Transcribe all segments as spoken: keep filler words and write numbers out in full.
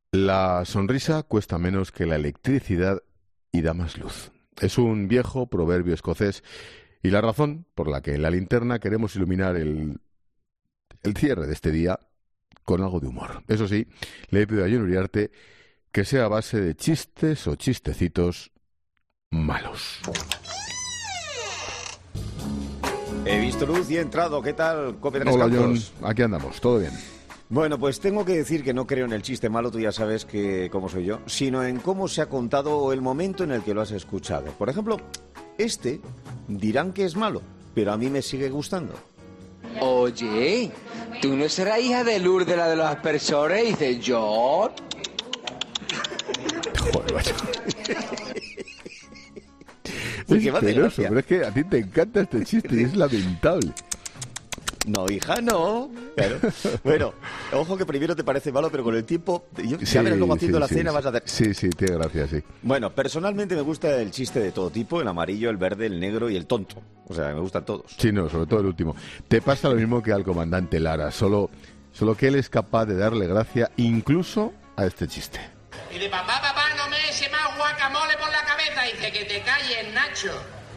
La sonrisa cuesta menos que la electricidad y da más luz. Es un viejo proverbio escocés y la razón por la que en la linterna queremos iluminar el, el cierre de este día con algo de humor. Eso sí, le pido a Jon Uriarte que sea a base de chistes o chistecitos malos. He visto luz y he entrado. ¿Qué tal, Cope Tres Hola, Campos? Jon. Aquí andamos. ¿Todo bien? Bueno, pues tengo que decir que no creo en el chiste malo, tú ya sabes que cómo soy yo, sino en cómo se ha contado o el momento en el que lo has escuchado. Por ejemplo, este dirán que es malo, pero a mí me sigue gustando. Oye, ¿tú no serás hija de Lourdes, la de los aspersores? Y dices, yo... Joder, macho. Es Es penoso, pero es que a ti te encanta este chiste y es lamentable. No, hija, no. Claro. Bueno, ojo que primero te parece malo, pero con el tiempo, yo, Sí, ya verás luego haciendo sí, la sí, cena sí. vas a hacer... Sí, sí, tiene gracia, sí. Bueno, personalmente me gusta el chiste de todo tipo, el amarillo, el verde, el negro y el tonto. O sea, me gustan todos. Sí, no, sobre todo el último. Te pasa lo mismo que al comandante Lara, solo, solo que él es capaz de darle gracia incluso a este chiste. Y de papá, papá, no me eche más guacamole por la cabeza. Dice que te calles, Nacho.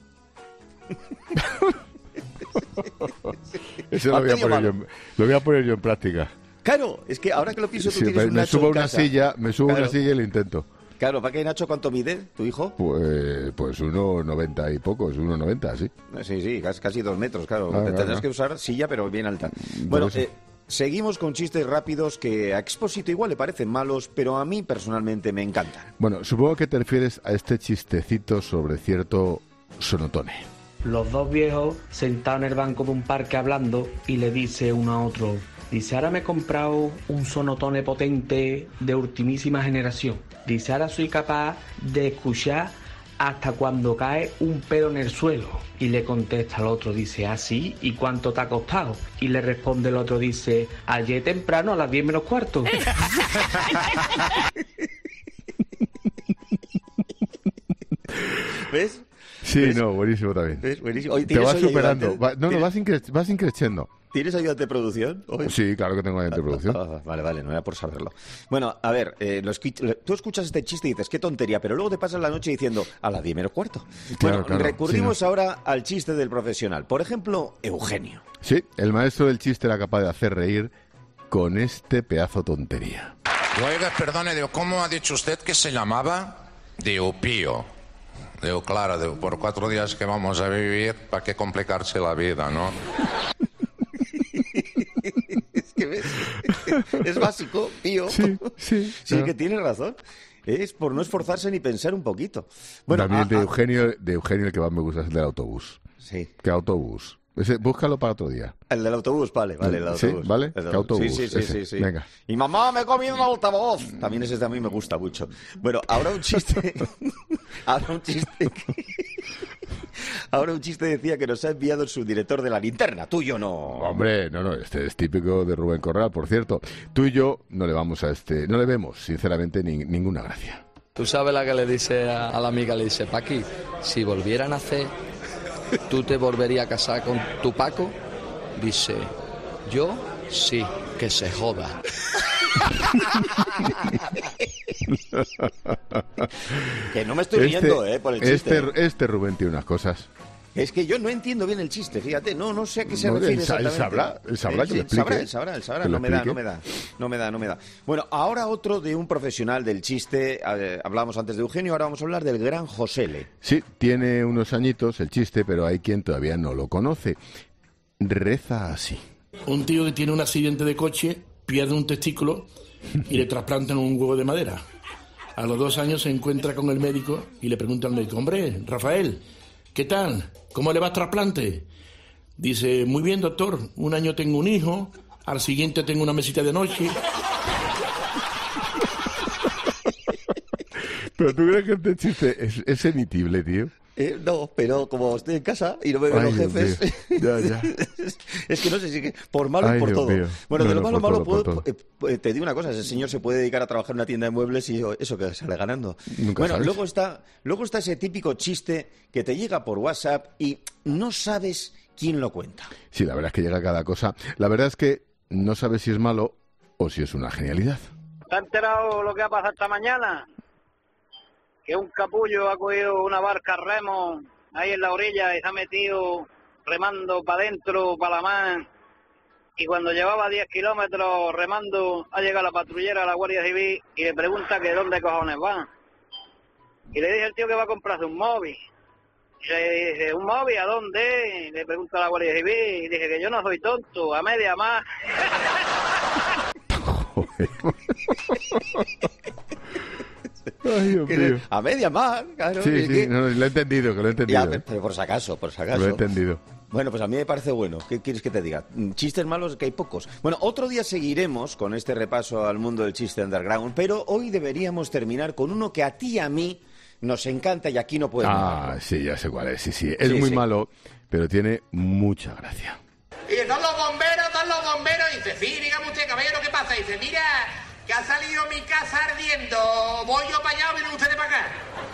Eso lo voy, a poner yo, en- lo voy a poner yo en práctica. Claro, es que ahora que lo pienso, tú Sí, tienes me, un me Nacho subo a en una casa. silla, me subo a Claro. una silla y lo intento. Claro, ¿para qué, Nacho? ¿Cuánto mide tu hijo? Pues, pues uno noventa y pocos, uno noventa, sí. Sí, sí, casi, casi dos metros, claro. Ah, Tendrás claro. que usar silla, pero bien alta. Por Bueno, eso. eh, seguimos con chistes rápidos que a Expósito igual le parecen malos, pero a mí personalmente me encantan. Bueno, supongo que te refieres a este chistecito sobre cierto sonotone. Los dos viejos sentados en el banco de un parque hablando y le dice uno a otro, dice, ahora me he comprado un sonotone potente de ultimísima generación. Dice, ahora soy capaz de escuchar hasta cuando cae un pedo en el suelo. Y le contesta al otro, dice, ¿ah, sí? ¿Y cuánto te ha costado? Y le responde el otro, dice, ayer temprano a las diez menos cuarto. ¿Ves? Sí, ¿Ves? no, buenísimo también. ¿Ves? Buenísimo. Oye, Te ¿tienes vas hoy superando. ayudante? Va- no, no, ¿Tienes- vas, incre- vas increciendo. ¿Tienes ayudante de producción hoy? Sí, claro que tengo ahí de producción. Ah, vale, vale, no era por saberlo. Bueno, a ver, eh, lo escu- tú escuchas este chiste y dices, qué tontería, pero luego te pasas la noche diciendo, a las diez menos cuarto. Claro, Bueno, claro, recurrimos sí, ahora al chiste del profesional. Por ejemplo, Eugenio. Sí, el maestro del chiste era capaz de hacer reír con este pedazo tontería. Oiga, perdone, digo, ¿cómo ha dicho usted que se llamaba? Digo, Pío. Digo, claro, digo, por cuatro días que vamos a vivir, ¿para qué complicarse la vida, no? Es que ves, es básico, tío. Sí, sí. Sí, claro. que tienes razón. Es por no esforzarse ni pensar un poquito. Bueno, También el de ah, ah, Eugenio, de Eugenio el que más me gusta es el del autobús. sí. ¿Qué autobús? Ese, búscalo para otro día. El del autobús, vale, vale, el Sí, autobús. ¿vale? El ¿Qué del- autobús? Sí, sí, sí, Ese. sí, sí. Venga. Y mamá, me he comido un altavoz. También ese de a mí me gusta mucho. Bueno, ahora un chiste. ahora un chiste. que- Ahora un chiste decía que nos ha enviado el subdirector de la linterna. Tuyo no. Hombre, no, no, este es típico de Rubén Corral, por cierto. Tú y yo no le vamos a este, no le vemos, sinceramente, ni- ninguna gracia. Tú sabes la que le dice a, a la amiga, le dice, Paqui, si volvieran a hacer, ¿tú te volverías a casar con tu Paco? Dice, yo sí, que se joda. Que no me estoy riendo, eh, por el chiste. Este, este Rubén tiene unas cosas. Es que yo no entiendo bien el chiste, fíjate, no, no sé a qué se No, refiere él sa- él exactamente. sabrá, él sabrá que sí, lo él sabrá, explique. él sabrá, él sabrá, Que lo no me da, no explique. me da, no me da, no me da. Bueno, ahora otro de un profesional del chiste, eh, hablábamos antes de Eugenio, ahora vamos a hablar del gran Josele. Sí, tiene unos añitos el chiste, pero hay quien todavía no lo conoce. Reza así. Un tío que tiene un accidente de coche, pierde un testículo y le trasplantan un huevo de madera. A los dos años se encuentra con el médico y le pregunta al médico, hombre, Rafael, ¿qué tal? ¿Cómo le va el trasplante? Dice, muy bien, doctor, un año tengo un hijo, al siguiente tengo una mesita de noche. Pero tú crees que este chiste es, es emitible, tío. Eh, no, pero como estoy en casa y no me ven Ay, los Dios jefes, mío. Ya, ya. es que no sé si que por malo Ay, y por Dios todo. mío. Bueno, No, de lo no, malo, por malo, todo, puedo, por eh, eh, te digo una cosa, ese señor se puede dedicar a trabajar en una tienda de muebles y eso que sale ganando. Nunca bueno, sabes. luego está, luego está ese típico chiste que te llega por WhatsApp y no sabes quién lo cuenta. Sí, la verdad es que llega cada cosa. La verdad es que no sabes si es malo o si es una genialidad. ¿Te has enterado lo que ha pasado esta mañana? Que un capullo ha cogido una barca a remo ahí en la orilla y se ha metido remando para adentro, para la mar. Y cuando llevaba diez kilómetros remando, ha llegado la patrullera, la Guardia Civil, y le pregunta que dónde cojones va. Y le dice el tío que va a comprarse un móvil. Y le dice, ¿un móvil a dónde? Y le pregunta a la Guardia Civil, y dice que yo no soy tonto, a media más. Ay, Dios mío. A media más, claro. Sí, sí, que... no, lo he entendido, que lo he entendido. Ya, ¿eh? Pero por si acaso, por si acaso. Lo he entendido. Bueno, pues a mí me parece bueno. ¿Qué quieres que te diga? Chistes malos que hay pocos. Bueno, otro día seguiremos con este repaso al mundo del chiste underground, pero hoy deberíamos terminar con uno que a ti y a mí nos encanta y aquí no puedes Ah, negarlo. sí, ya sé cuál es. Sí, sí. Es sí, muy sí. malo, pero tiene mucha gracia. Y son los bomberos, son los bomberos. Y dice, sí, dígame usted, caballero, ¿qué pasa? Y dice, mira, que ha salido mi casa ardiendo. ¿Voy yo para allá o vienen ustedes para acá?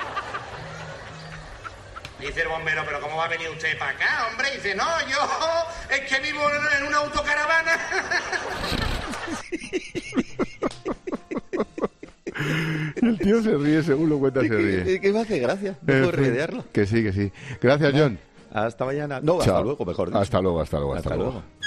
Dice el bombero, ¿pero cómo va a venir usted para acá, hombre? Dice, no, yo es que vivo en una autocaravana. El tío se ríe, según lo cuenta, se ríe. Es que me hace gracia, no puedo redearlo. Que sí, que sí. Gracias, John. Hasta mañana. No, hasta Chao. luego, mejor dicho. Hasta luego, hasta luego, hasta, Hasta luego. luego.